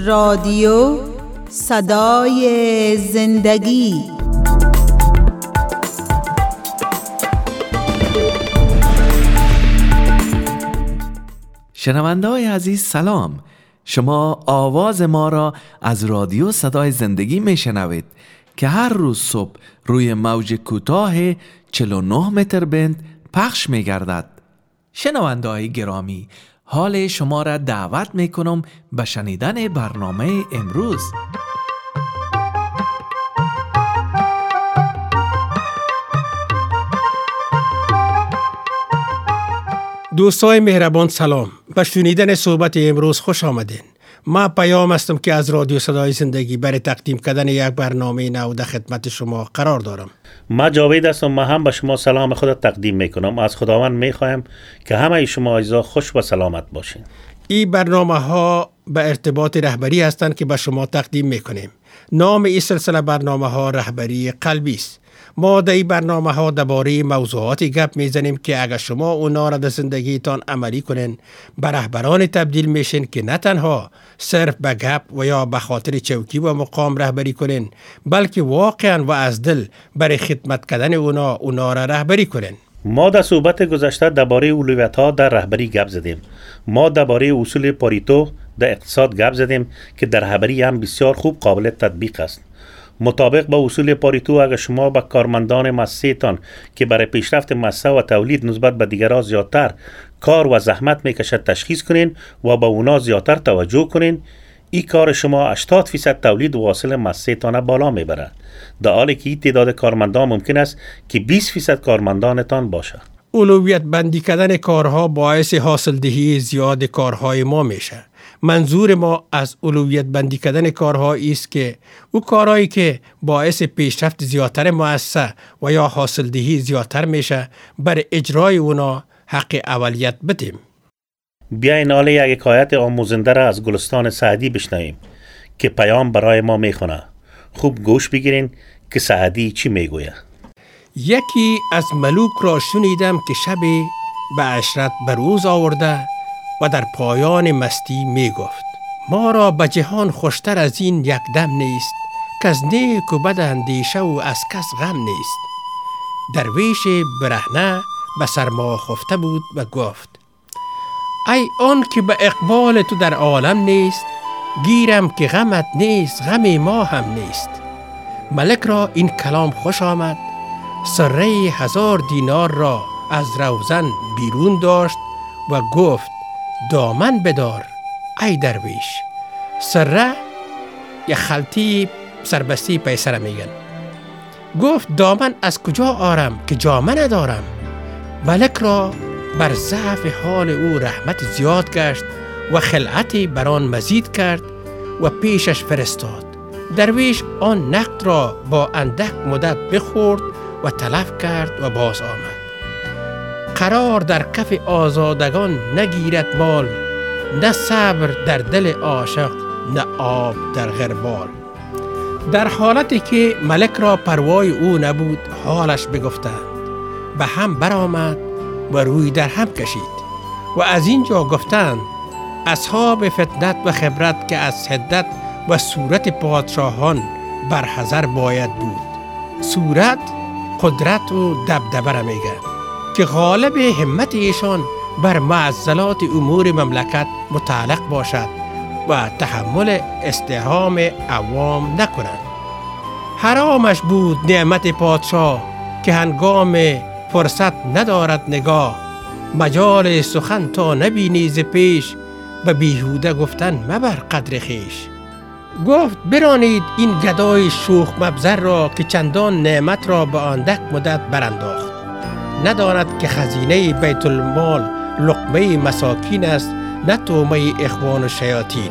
رادیو صدای زندگی. شنونده‌های عزیز سلام. شما آواز ما را از رادیو صدای زندگی میشنوید که هر روز صبح روی موج کوتاه 49 متر بند پخش میگردد. شنونده‌های گرامی، حال شما را دعوت میکنم به شنیدن برنامه امروز. دوستای مهربان سلام. به شنیدن صحبت امروز خوش آمدین. ما پیام هستم که از رادیو صدای زندگی برای تقدیم کردن یک برنامه نو در خدمت شما قرار دارم. ما جاوید هستم. ما هم به شما سلام خود تقدیم میکنم. از خداوند میخوایم که همه شما عزیزا خوش و سلامت باشین. این برنامه ها به ارتباط رهبری هستند که به شما تقدیم میکنیم. نام این سلسله برنامه ها رهبری قلبی است. ما در این برنامه ها درباره موضوعاتی گپ میزنیم که اگر شما اونا را در زندگیتان عملی کنین، به رهبران تبدیل میشین که نه تنها صرف به گپ و یا به خاطر چوکی و مقام رهبری کنین، بلکه واقعا و از دل برای خدمت کردن اونا را رهبری کنین. ما در صحبت گذشته درباره اولویت‌ها در رهبری گپ زدیم. ما درباره اصول پاریتو در اقتصاد گپ زدیم که در رهبری هم بسیار خوب قابل تطبیق است. مطابق با اصول پاریتو اگر شما با کارمندان مؤسسه‌تان که برای پیشرفت مؤسسه و تولید نسبت به دیگران زیادتر کار و زحمت میکشد تشخیص کنین و با اونا زیادتر توجه کنین، این کار شما 80% تولید و حاصل مؤسسه‌تان بالا میبره، در حالی که این تعداد کارمندان ممکن است که 20% کارمندانتان باشه. اولویت بندی کردن کارها باعث حاصل دهی زیاد کارهای ما میشه. منظور ما از اولویت بندی کردن کارها است که او کارهایی که باعث پیشرفت زیادتر مؤسسه و یا حاصل دهی زیادتر میشه بر اجرای اونا حق اولیت بدیم. بیاین حالا یک حکایت آموزنده را از گلستان سعدی بشنویم که پیام برای ما میخونه. خوب گوش بگیرین که سعدی چی میگوید. یکی از ملوک را شنیدم که شبی به عشرت بروز آورده و در پایان مستی می گفت: ما را به جهان خوشتر از این یک دم نیست که از نیک و بد اندیشه و از کس غم نیست. درویش برهنه به سرما خفته بود و گفت: ای آن که به اقبال تو در عالم نیست، گیرم که غمت نیست غم ما هم نیست. ملک را این کلام خوش آمد، سره 1000 دینار را از روزن بیرون داشت و گفت: دامن بدار ای درویش. سره یا خلطی سربستی پیسر میگن. گفت: دامن از کجا آرم که جامه ندارم؟ ملک را بر ضعف حال او رحمت زیاد گشت و خلعتی بران مزید کرد و پیشش فرستاد. درویش آن نقد را با اندک مدت بخورد و تلف کرد و باز آمد. قرار در کف آزادگان نگیرد مال، نه صبر در دل عاشق نه آب در غربال. در حالتی که ملک را پروای او نبود حالش بگفتند. به هم برآمد و روی در هم کشید و از اینجا گفتند: اصحاب فتنت و خبرت که از حدت و صورت پادشاهان برحذر باید بود. صورت قدرت و دبدبه را میگه که غالب همت ایشان بر معضلات امور مملکت متعلق باشد و تحمل استحام عوام نکنند. حرامش بود نعمت پادشاه که هنگام فرصت ندارد نگاه، مجال سخن تا نبینی ز پیش، به بیهوده گفتن مبر قدر خیش. گفت: برانید این گدای شوخ مبزر را که چندان نعمت را به اندک مدت برانداخت. نداند که خزینه بیت المال لقمه مساکین است، نه طعمه اخوان و شیاطین.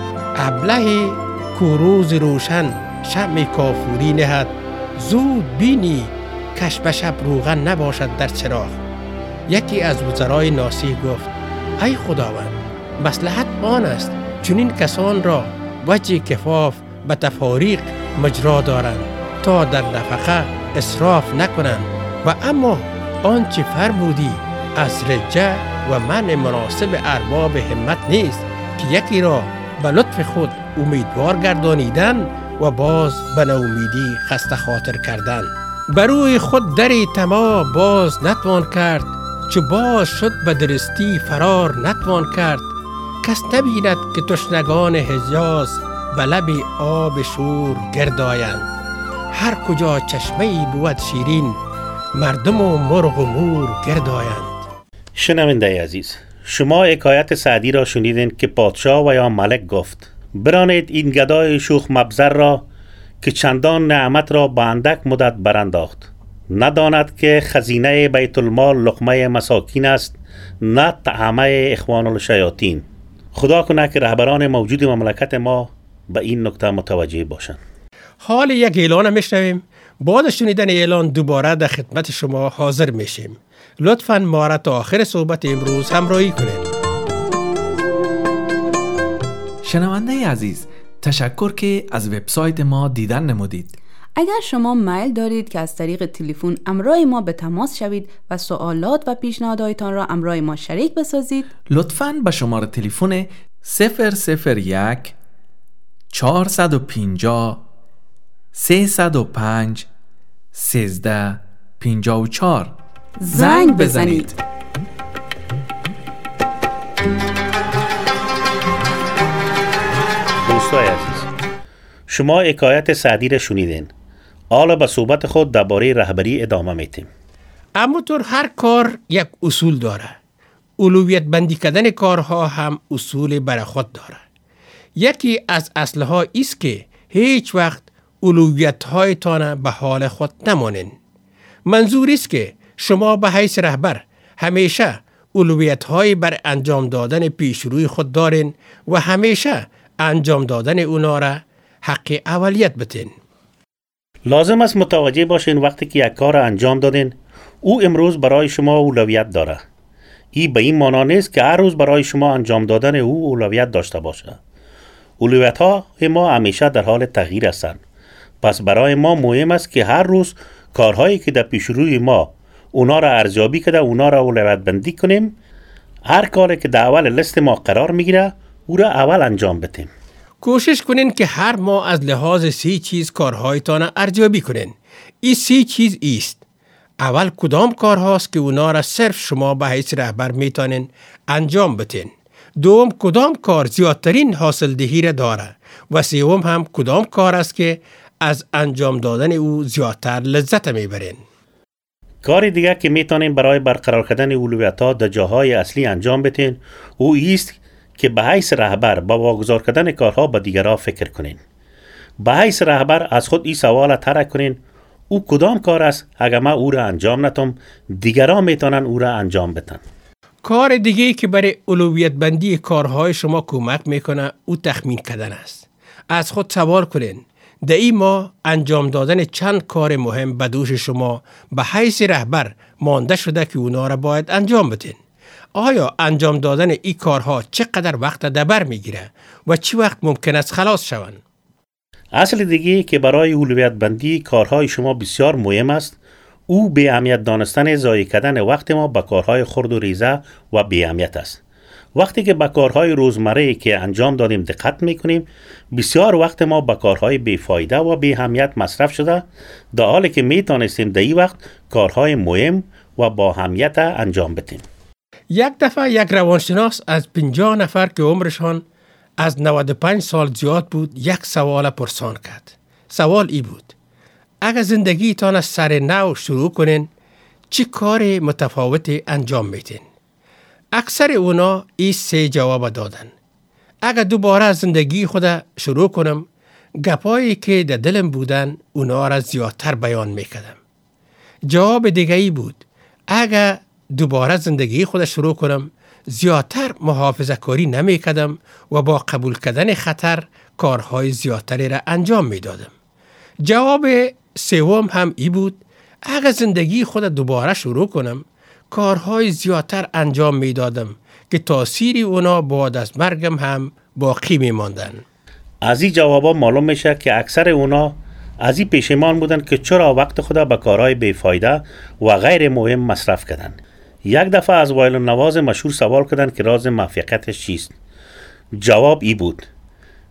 ابله کوروز روشن شمع کافوری نهد، زود بینی کش به شب روغن نباشد در چراغ. یکی از وزرای ناصح گفت: ای خداوند، مصلحت آن است چنین کسان را وجه کفاف به تفاریق مجرا دارند تا در نفقه اسراف نکنند، و اما آنچه فرمودی از رجع و منع مناسب ارباب همت نیست که یکی را به لطف خود امیدوار گردانیدن و باز به ناامیدی خسته خاطر کردن. بروی خود دری طمع باز نتوان کرد، چو باز شد به درستی فرار نتوان کرد. کس نبیند که تشنگان حجاز به لب آب شور گرد آیند. هر کجا چشمه‌ای بود شیرین، مردم و مرغ و مور گرد آیند. شنونده عزیز، شما حکایت سعدی را شنیدین که پادشاه و یا ملک گفت برانید این گدای شوخ مبزر را که چندان نعمت را به اندک مدت برانداخت. نداند که خزینه بیت المال لقمه مساکین است، نه طعمه اخوان الشیاطین. خدا کنه که رهبران موجود مملکت ما به این نکته متوجه باشند. حال یک اعلان میشنویم. بعد شنیدن اعلان دوباره در خدمت شما حاضر میشیم. لطفاً ما را تا آخر صحبت امروز همراهی کنید. شنونده عزیز، تشکر که از وبسایت ما دیدن نمودید. اگر شما میل دارید که از طریق تلفن همراه ما به تماس شوید و سوالات و پیشنهاداتتان را همراه ما شریک بسازید، لطفاً به شماره تلفن 001 450 305 1354 زنگ بزنید. دوستای عزیز، شما حکایت سعدی را شنیدین. حالا به صحبت خود درباره رهبری ادامه میتیم. همونطور هر کار یک اصول داره. اولویت بندی کردن کارها هم اصول برای خود داره. یکی از اصلها است که هیچ وقت اولویت هایتان به حال خود نمانین. منظور است که شما به حیث رهبر همیشه اولویت های بر انجام دادن پیش روی خود دارین و همیشه انجام دادن اونا را حق اولیت بتین. لازم است متوجه باشین وقتی که یک کار انجام دادین، او امروز برای شما اولویت داره. این به این معنا نیست که هر روز برای شما انجام دادن او اولویت داشته باشه. اولویت ها ما همیشه در حال تغییر هستند. پس برای ما مهم است که هر روز کارهایی که در پیش روی ما اونا را ارزیابی کرده، اونا را اولویت بندی کنیم. هر کاری که در اول لیست ما قرار میگیره او را اول انجام بدیم. کوشش کنین که هر ماه از لحاظ 3 چیز کارهایتان ارزیابی کنین. این 3 چیز است. اول کدام کارهاست که اونا را صرف شما به حیث رهبر میتونین انجام بدین. دوم کدام کار زیادترین حاصل دهی را داره و سوم هم کدام کار است که از انجام دادن او زیادتر لذت میبرین. کار دیگه که میتونین برای برقرار کردن اولویت‌ها در جاهای اصلی انجام بدین او است که به حیث رهبر با واگذار کردن کارها به دیگران فکر کنین. به حیث رهبر از خود این سوال طرح کنین: او کدام کار است اگر من او را انجام ندم دیگران میتونن او را انجام بدن. کار دیگه که برای اولویت بندی کارهای شما کمک میکنه او تخمین کردن است. از خود سوال کنین در این ماه انجام دادن چند کار مهم به دوش شما به حیث رهبر مانده شده که اونا را باید انجام بدین. آیا انجام دادن این کارها چقدر وقت در بر میگیره و چی وقت ممکن است خلاص شوند؟ اصل دیگه که برای اولویت بندی کارهای شما بسیار مهم است او بی اهمیت دانستن ضایع کردن وقت ما به کارهای خرد و ریزه و بی اهمیت است. وقتی که به کارهای روزمره که انجام دادیم دقت میکنیم بسیار وقت ما به کارهای بیفایده و بی اهمیت مصرف شده، در حالی که میتونستیم در این وقت کارهای مهم و با اهمیت انجام بدیم. یک دفعه یک روانشناس از 50 نفر که عمرشان از 95 سال زیاد بود یک سوال پرسان کرد. سوال ای بود: اگر زندگیتان از سر نو شروع کنین چی کار متفاوتی انجام میدین؟ اکثر اونا این 3 جواب دادن: اگر دوباره از زندگی خود شروع کنم گپایی که در دلم بودن اونا را زیادتر بیان میکردم. جواب دیگه ای بود: اگر دوباره زندگی خود شروع کنم زیادتر محافظه کاری نمی کردم و با قبول کردن خطر کارهای زیادتری را انجام می دادم. جواب سوم هم ای بود: اگر زندگی خود دوباره شروع کنم کارهای زیادتر انجام می دادم که تأثیری اونا بعد از مرگم هم باقی می ماندن. از این جوابا معلوم میشه که اکثر اونا از این پشیمان بودن که چرا وقت خود به کارهای بیفایده و غیر مهم مصرف کردن. یک دفعه از وایل النواز مشهور سوال کردن که راز موفقیتش چیست. جواب ای بود: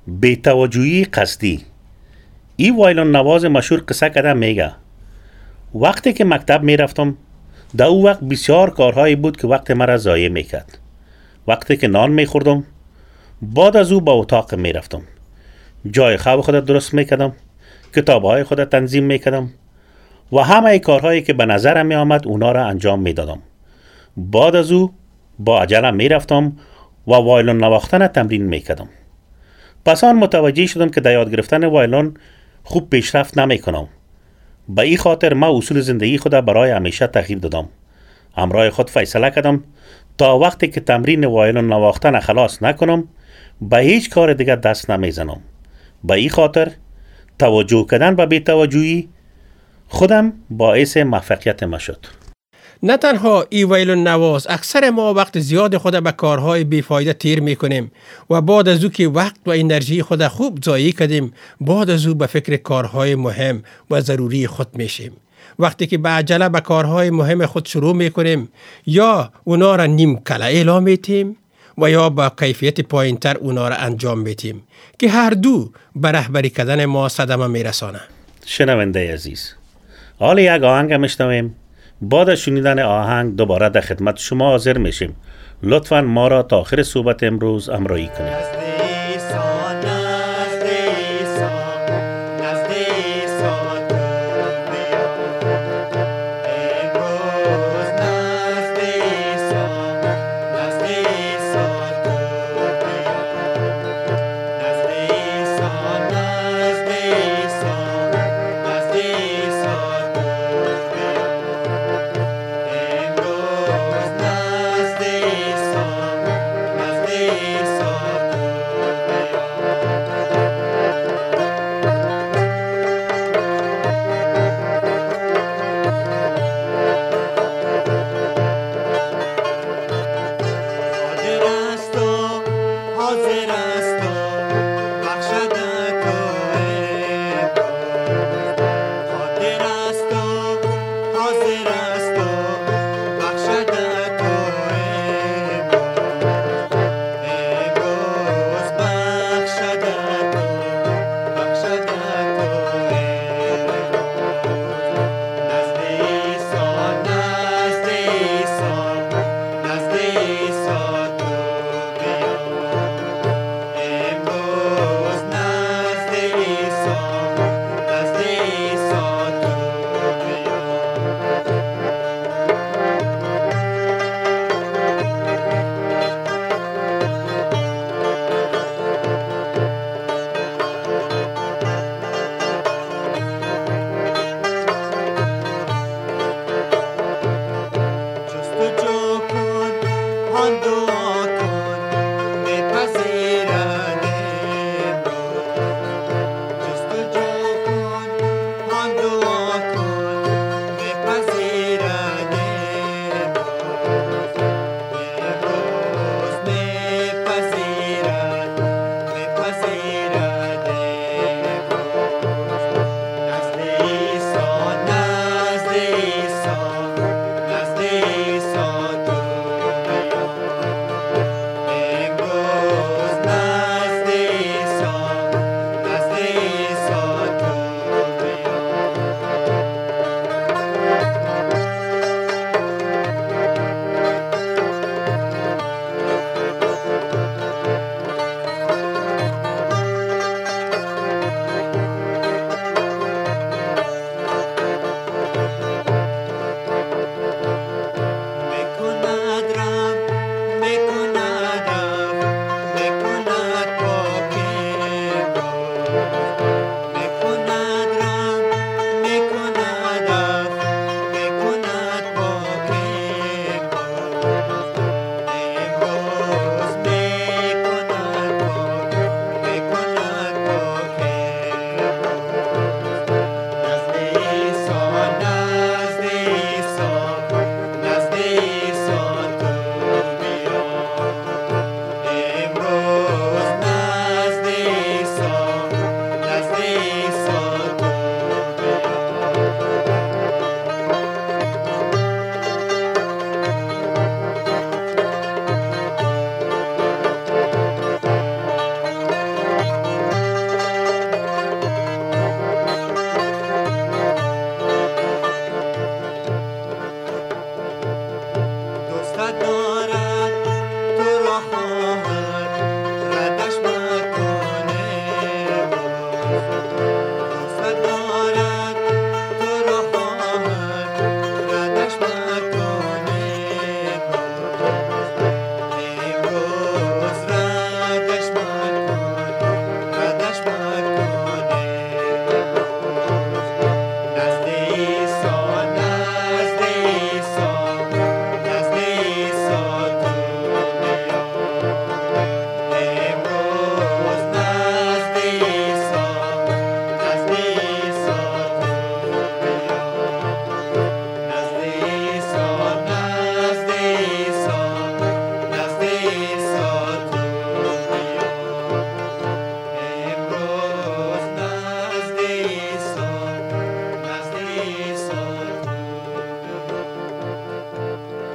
بی‌توجهی قصدی. این وایلون نواز مشهور قصه کده میگه وقتی که مکتب میرفتم در او وقت بسیار کارهایی بود که وقت مرا ضایع میکرد. وقتی که نان میخوردم بعد از او با اتاق میرفتم، جای خواب خودت درست میکردم، کتابهای خودت تنظیم میکردم و همه کارهایی که به نظرم میآمد اونا را انجام میدادم. بعد از او با عجله میرفتم و وایلون نواختن تمرین میکردم. پس آن متوجه شدم که در یاد گرفتن وایلون خوب پیشرفت نمیکنم. به این خاطر ما اصول زندگی خود برای همیشه تغییر دادم. همراه خود فیصله کردم تا وقتی که تمرین وایلون نواختن خلاص نکنم به هیچ کار دیگر دست نمیزنم. به این خاطر توجه کردن به بی‌توجهی خودم باعث موفقیت ما شد. نه تنها ای ویلون نواز، اکثر ما وقت زیاد خود به کارهای بیفایده تیر میکنیم و بعد از او که وقت و انرژی خود خوب ضایع کردیم بعد از او به فکر کارهای مهم و ضروری خود میشیم. وقتی که به عجله به کارهای مهم خود شروع میکنیم یا اونا را نیم کله اعلام میتیم و یا با کیفیت پایینتر اونا را انجام میتیم که هر دو به رهبری کردن ما صدمه میرسانه. شنونده عزیز، حالا یک آهنگ میشنویم. بعد از شنیدن آهنگ دوباره در خدمت شما حاضر میشیم. لطفاً ما را تا آخر صحبت امروز همراهی کنید.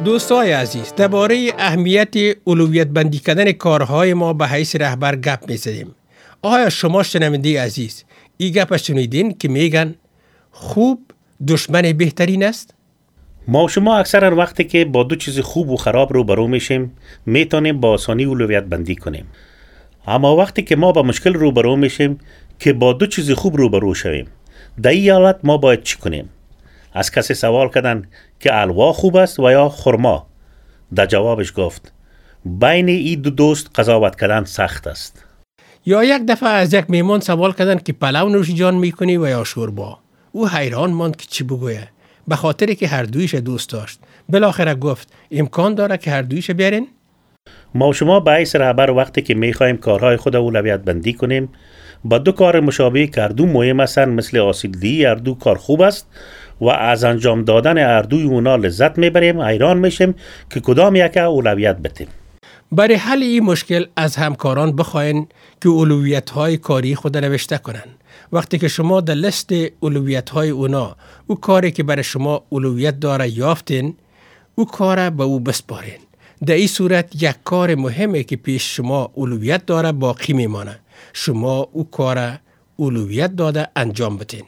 دوستای عزیز، درباره اهمیت اولویت بندی کردن کارهای ما به حیث رهبر گپ می‌زدیم. آیا شما شنونده عزیز این گپ شنیدین که میگن خوب دشمن بهترین است؟ ما و شما اکثرا وقتی که با دو چیز خوب و خراب روبرو میشیم میتونیم با آسانی اولویت بندی کنیم. اما وقتی که ما با مشکل روبرو میشیم که با دو چیز خوب روبرو شویم، در این حالت ما باید چی کنیم؟ از کسی سوال کردن که الوا خوب است و یا خرما. در جوابش گفت بین این دو دوست قضاوت کردن سخت است. یا یک دفعه از یک میمون سوال کردن که پلو نوش جان میکنی و یا شوربا. او حیران ماند که چی بگویه، به خاطر که هر دویش دوست داشت. بالاخره گفت امکان داره که هر دویش بیارین؟ ما و شما به حیث رهبر وقتی که میخوایم کارهای خود اولویت بندی کنیم با دو کار مشابه که هر دو مهم هستند مثل آسیدگی هر دو کار خوب است و از انجام دادن هر دوی اونا لذت میبریم، حیران میشیم که کدام یک اولویت بدیم. برای حل این مشکل از همکاران بخواین که اولویت‌های کاری خود نوشته کنن. وقتی که شما در لیست اولویت‌های اونا او کاری که برای شما اولویت داره یافتین، او کار به او بسپارین. در این صورت یک کار مهمه که پیش شما اولویت داره باقی میمانه. شما او کار اولویت داده انجام بدین.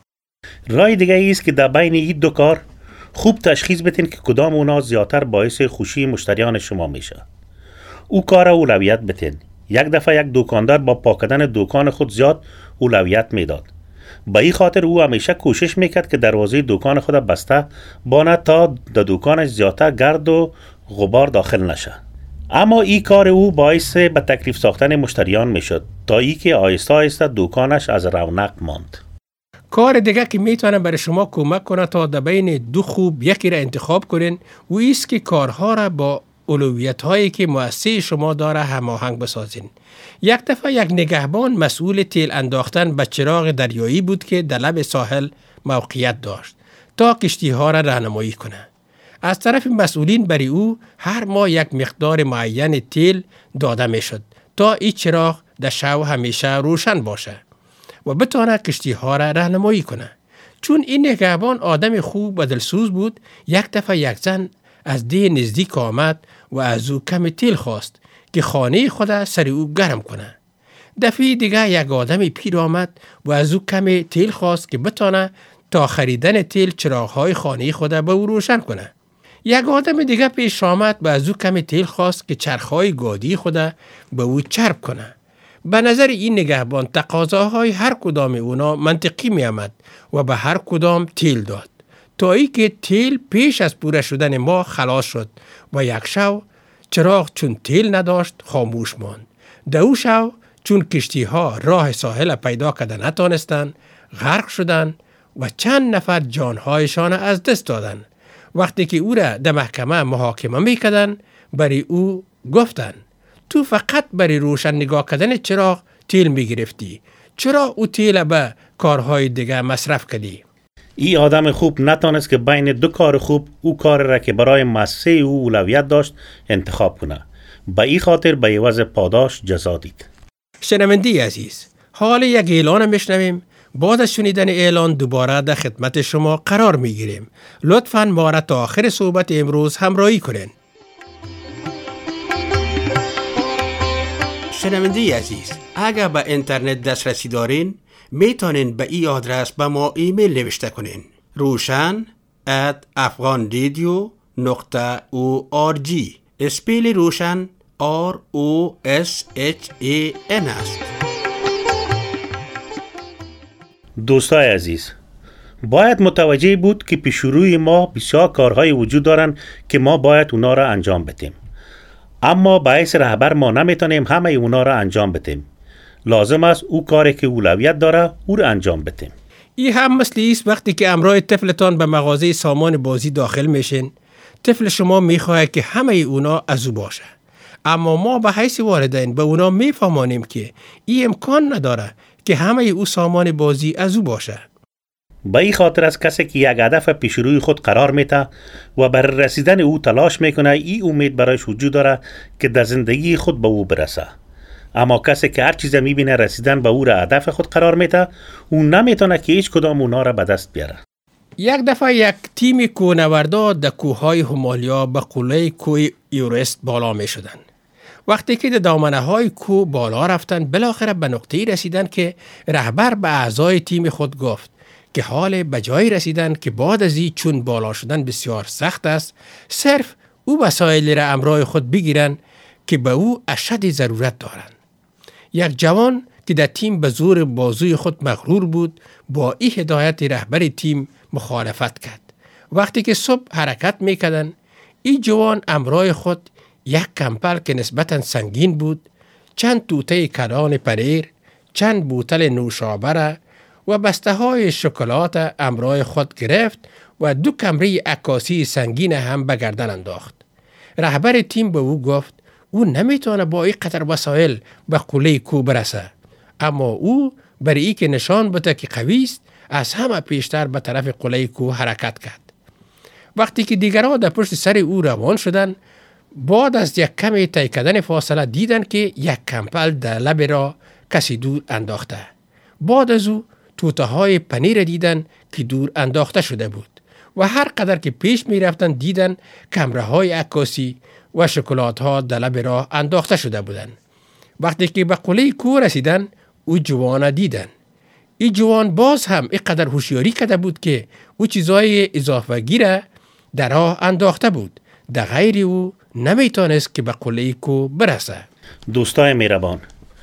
راه دیگه ایست که در بین این دو کار خوب تشخیص بدین که کدام اونا زیادتر باعث خوشی مشتریان شما میشه. او کار اولویت بدین. یک دفعه یک دکاندار با پاک کردن دکان خود زیاد اولویت میداد. به این خاطر او همیشه کوشش میکرد که دروازه دکان خود بسته بانه تا در دکانش زیادتر گرد و غبار داخل نشه. اما این کار او باعث به تکلیف ساختن مشتریان میشد تا ای که آهسته آهسته دکانش از رونق ماند. کار دیگه که میتونه برای شما کمک کنه تا در بین دو خوب یکی را انتخاب کنین و ایست که کارها را با اولویت هایی که مؤسسه شما داره هماهنگ بسازین. یک دفعه یک نگهبان مسئول تیل انداختن به چراغ دریایی بود که در لب ساحل موقعیت داشت تا کشتی ها را راهنمایی کنه. از طرف مسئولین برای او هر ماه یک مقدار معین تیل داده می شد تا این چراغ در شب همیشه روشن باشه و بتونه کشتی ها را راهنمایی کنه. چون این نگهبان آدم خوب و دلسوز بود، یک دفعه یک زن از ده نزدیک آمد و از او کم تیل خواست که خانه خود سر او گرم کنه. دفعه دیگه یک آدم پیر آمد و از او کم تیل خواست که بتونه تا خریدن تیل چراغ‌های خانه خود به او روشن کنه. یک آدم دیگه پیش آمد و از او کم تیل خواست که چرخ‌های گادی خود به او چرب کنه. به نظر این نگهبان تقاضاهای هر کدام اونا منطقی می آمد و به هر کدام تیل داد تا ای که تیل پیش از پوره شدن ما خلاص شد و یک شو چراغ چون تیل نداشت خاموش ماند. دو شو چون کشتی ها راه ساحل پیدا کرده نتانستند، غرق شدند و چند نفر جانهایشان از دست دادند. وقتی که او را در محکمه محاکمه میکردند برای او گفتند تو فقط برای روشن نگاه کردن چراغ تیل میگرفتی، چرا او تیل به کارهای دیگه مصرف کردی؟ این آدم خوب نتانست که بین دو کار خوب او کار را که برای مؤسسه او اولویت داشت انتخاب کنه. به این خاطر به عوض پاداش جزا دید. شنونده عزیز، حال یک اعلان میشنویم. بعد از شنیدن اعلان دوباره در خدمت شما قرار میگیریم. لطفاً ما را تا آخر صحبت امروز همراهی کنین. شنونده عزیز، اگر به اینترنت دسترسی دارین میتونین به این آدرس به ما ایمیل نوشته کنین. roshan@afghanradio.org. اسپیل روشن ROSHAN است. دوستای عزیز، باید متوجه بود که پیش روی ما بسیار کارهای وجود دارن که ما باید اونا را انجام بدیم. اما باعث رهبر ما نمیتونیم همه اونا را انجام بدیم. لازم است او کاری که اولویت داره او را انجام بدیم. این هم مثل ایست وقتی که همراه طفلتان به مغازه سامان بازی داخل میشین. طفل شما میخواه که همه اونا از او باشه. اما ما به حیث والدین به اونا میفهمانیم که این امکان نداره که همه او سامان بازی از او باشه. به این خاطر از کسی که یک هدف پیش روی خود قرار میده و برای رسیدن او تلاش میکنه، این امید برایش وجود داره که در زندگی خود به او برسه. اما کسی که هر چیز میبینه رسیدن به او را هدف خود قرار میده، او نمیتونه که هیچ کدام اونا را به دست بیاره. یک دفعه یک تیم کوهنوردا در کوههای همالیا به قله کوه ایورست بالا می شدن. وقتی که در دامنه های کوه بالا رفتن، بالاخره به نقطه‌ای رسیدن که رهبر به اعضای تیم خود گفت که حال به جایی رسیدن که بعد از این چون بالا شدن بسیار سخت است، صرف او وسایلی را همراه خود بگیرن که به او اشد ضرورت دارند. یک جوان که در تیم به زور بازوی خود مغرور بود، با این هدایت رهبر تیم مخالفت کرد. وقتی که صبح حرکت میکردن، این جوان همراه خود یک کمپل که نسبتاً سنگین بود، چند توته کلان پنیر، چند بوتل نوشابه و بسته های شکلات همراه خود گرفت و 2 کمره عکاسی سنگین هم به گردن انداخت. رهبر تیم به او گفت او نمیتونه با این قدر وسایل به قله کوه برسه، اما او برای ای که نشان بده که قوی است، از همه پیشتر به طرف قله کوه حرکت کرد. وقتی که دیگران در پشت سر او روان شدند، بعد از یک کمی طی کردن فاصله دیدن که یک کمپل در لب را کسی دور انداخته. بعد از او توته های پنیر دیدن که دور انداخته شده بود و هر قدر که پیش می رفتن دیدن کمره های عکاسی و شکلات ها در لب راه انداخته شده بودند. وقتی که به قله کوه رسیدن، او جوان دیدن. این جوان باز هم اینقدر هوشیاری کرده بود که او چیزای اضافه گیره در راه انداخته بود. در غیر او نمیتونست که به قله کوه برسه. دوستای مهربان،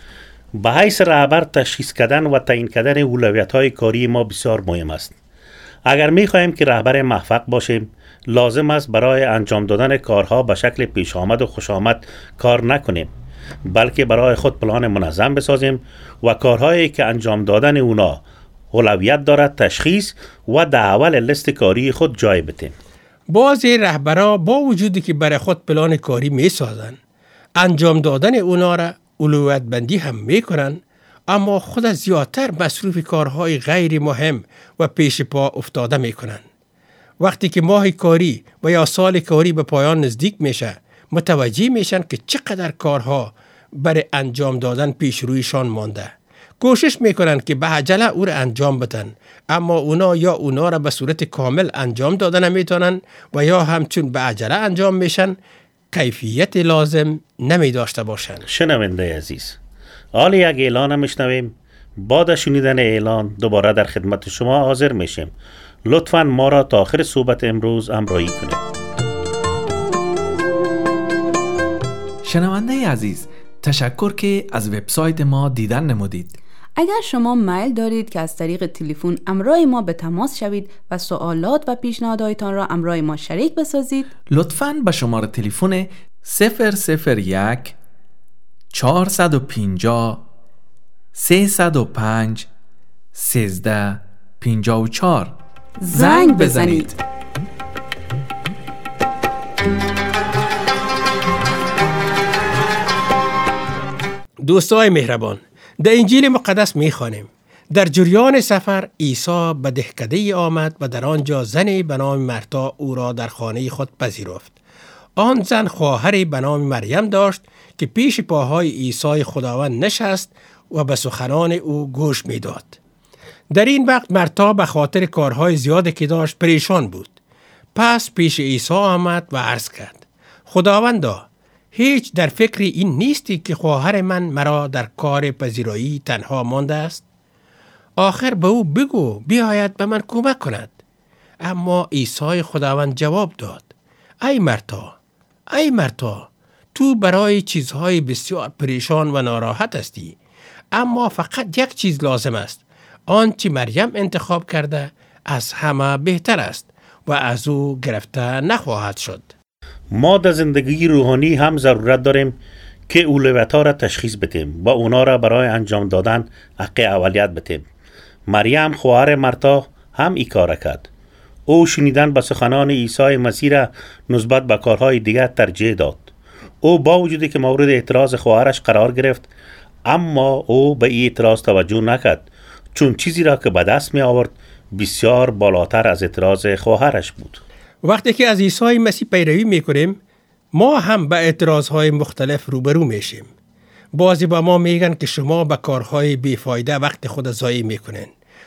به حیث رهبر تشخیص کردن و تعیین کردن اولویت‌های کاری ما بسیار مهم است. اگر می‌خواهیم که رهبر موفق باشیم، لازم است برای انجام دادن کارها به شکل پیش آمد و خوش آمد کار نکنیم، بلکه برای خود پلان منظم بسازیم و کارهایی که انجام دادن اونا اولویت دارد تشخیص و در اول لیست کاری خود جای بدیم. بعضی رهبرا با وجودی که برای خود پلان کاری می‌سازن، انجام دادن اونا را اولویت بندی هم میکنن، اما خود زیادتر مصروف کارهای غیر مهم و پیش پا افتاده میکنن. وقتی که ماه کاری و یا سال کاری به پایان نزدیک میشه، متوجه میشن که چقدر کارها برای انجام دادن پیش رویشان مانده. کوشش میکنن که به عجله او را انجام بدن، اما اونا را به صورت کامل انجام داده نمیتونن و یا همچون به عجله انجام میشن کیفیت لازم نمی داشته باشند. شنونده عزیز، حالا یک اعلان میشنویم. بعد شنیدن اعلان دوباره در خدمت شما حاضر میشیم. لطفاً ما را تا آخر صحبت امروز همراهی کنید. شنونده عزیز، تشکر که از وبسایت ما دیدن نمودید. اگر شما میل دارید که از طریق تلفن همراه ما به تماس شوید و سوالات و پیشنهاداتتان را همراه ما شریک بسازید، لطفاً به شماره تلفن 001 450 305 1354 زنگ بزنید. دوستای مهربان، در انجیل مقدس میخوانیم در جریان سفر عیسی به دهکده آمد و در آنجا زنی به نام مرتا او را در خانه خود پذیرفت. آن زن خواهری به نام مریم داشت که پیش پاهای عیسی خداوند نشست و به سخنان او گوش میداد. در این وقت مرتا به خاطر کارهای زیادی که داشت پریشان بود. پس پیش عیسی آمد و عرض کرد: خداوندا، هیچ در فکر این نیستی که خواهر من مرا در کار پذیرایی تنها مانده است؟ آخر به او بگو بیاید به من کمک کند. اما عیسی خداوند جواب داد: ای مرتا، تو برای چیزهای بسیار پریشان و ناراحت هستی، اما فقط یک چیز لازم است. آنچه مریم انتخاب کرده از همه بهتر است و از او گرفته نخواهد شد. ما در زندگی روحانی هم ضرورت داریم که اولویت‌ها را تشخیص بدیم و اونا را برای انجام دادن حق اولیت بدیم. مریم خواهر مرتا هم این کار کرد. او شنیدن به سخنان عیسی مسیح را نسبت به کارهای دیگر ترجیح داد. او با وجودی که مورد اعتراض خواهرش قرار گرفت، اما او به این اعتراض توجه نکرد، چون چیزی را که به دست می آورد بسیار بالاتر از اعتراض خواهرش بود. وقتی که از عیسی مسیح پیروی میکنیم، ما هم به اعتراضهای مختلف روبرو میشیم. بعضی با ما میگن که شما به کارهای بیفایده وقت خود ضایع میکنین.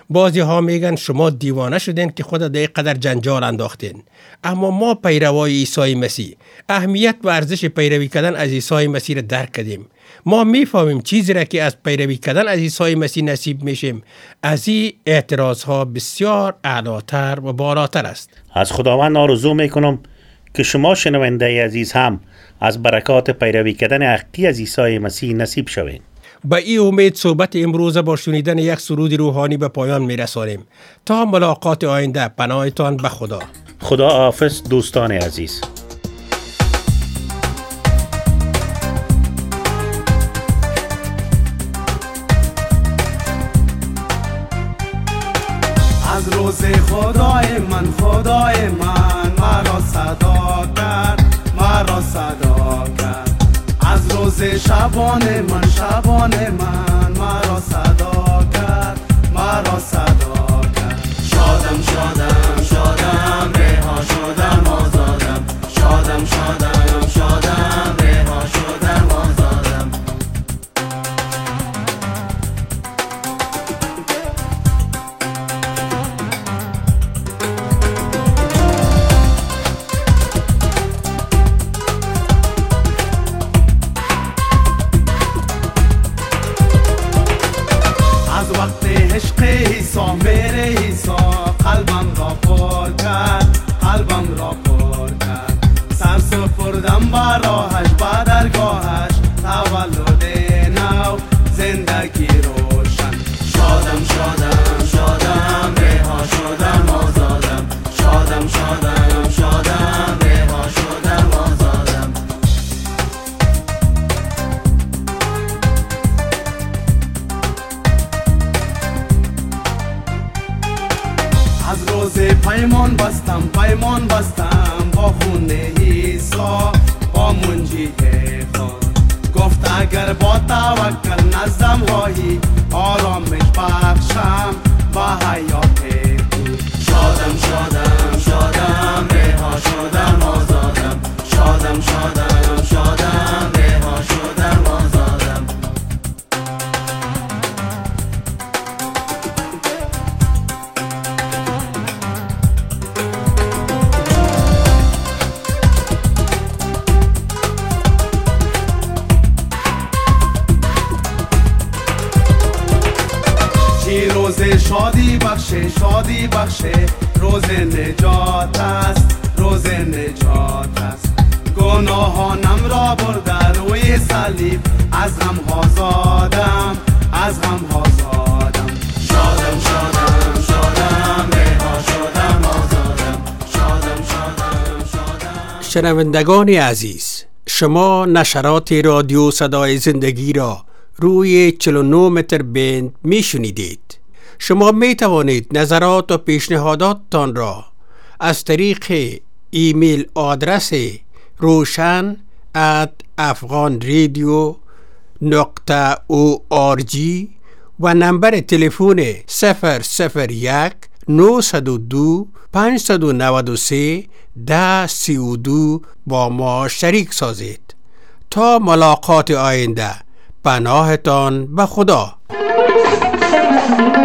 بعضی ها میگن شما دیوانه شدین که خود در قدر جنجال انداختین. اما ما پیروای عیسی مسیح اهمیت و ارزش پیروی کردن از عیسی مسیح را درک کردیم. ما میفهمیم چیزی را که از پیروی کردن از عیسی مسیح نصیب میشیم از این اعتراض ها بسیار اعلاتر و بالاتر است. از خداوند آرزو میکنم که شما شنونده عزیز هم از برکات پیروی کردن حقیقی از عیسی مسیح نصیب شوین. با این امید صحبت امروز با شنیدن یک سرود روحانی به پایان میرسانیم. تا ملاقات آینده پناهتان به خدا. خدا حافظ دوستان عزیز. از روز خدای من مرا صدا کرد، مرا صدا کرد. از روز شبانه من مرا صدا کرد، مرا صدا کرد. شادم شادم شادم رها شدم آزادم، شادم شادم شادم رها شدم آزادم. میره عیسی قلبم را پر کرد، قلبم را پر کرد. سر سپردم براهش با درگاهش، تولد نو زندگی روشن. شادم شادم شادم رها شدم آزادم، شادم شادم شادم رها شدم آزادم. از روز پیمان بستم با خون عیسی، با منجی خود. گفت اگر با توکل نزدم خواهی، آرامش بخشم با حیات تو. شادم شادم شادم رها شدم آزادم، شادم شادم شادم رها شدم آزادم. روز شادی بخشه، روز نجات است، روز نجات است. گناهانم را برده روی صلیب، از غم ها زادم، از غم ها زادم. شادم شادم شادم رها شدم آزادم، شادم شادم شادم. شنوندگان عزیز، شما نشرات رادیو صدای زندگی را روی 49 متر بند می شنیدید. شما می توانید نظرات و پیشنهاداتتان را از طریق ایمیل آدرس roshan@afghanradio.org و نمبر تلفن 001 902 593 1032 با ما شریک سازید. تا ملاقات آینده، پناهتان به خدا.